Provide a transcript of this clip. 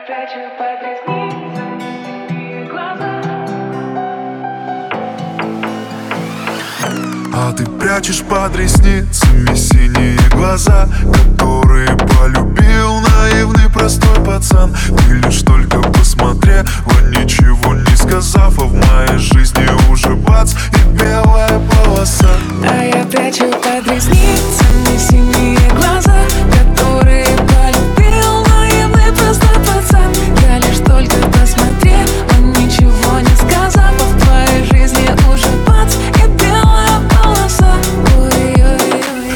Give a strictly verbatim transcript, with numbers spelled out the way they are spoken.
прячу под ресницами глаза. А ты прячешь под ресницами синие глаза, которые полюбил наивный простой пацан. Ты лишь только посмотрела, ничего не сказав, а в моей